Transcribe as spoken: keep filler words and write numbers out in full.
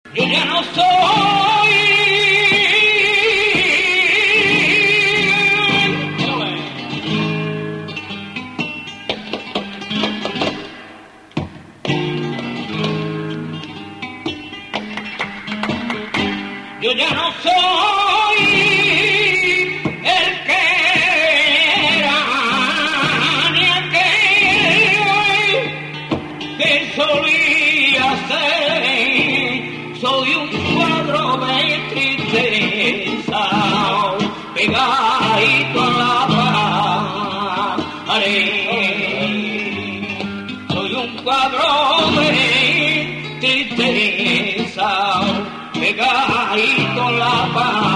Yo ya no soy Yo ya no soy el que era, ni aquel que solía ser. Soy un cuadro de tristeza pegadito a la pared. Soy un cuadro de tristeza pegadito a la pared.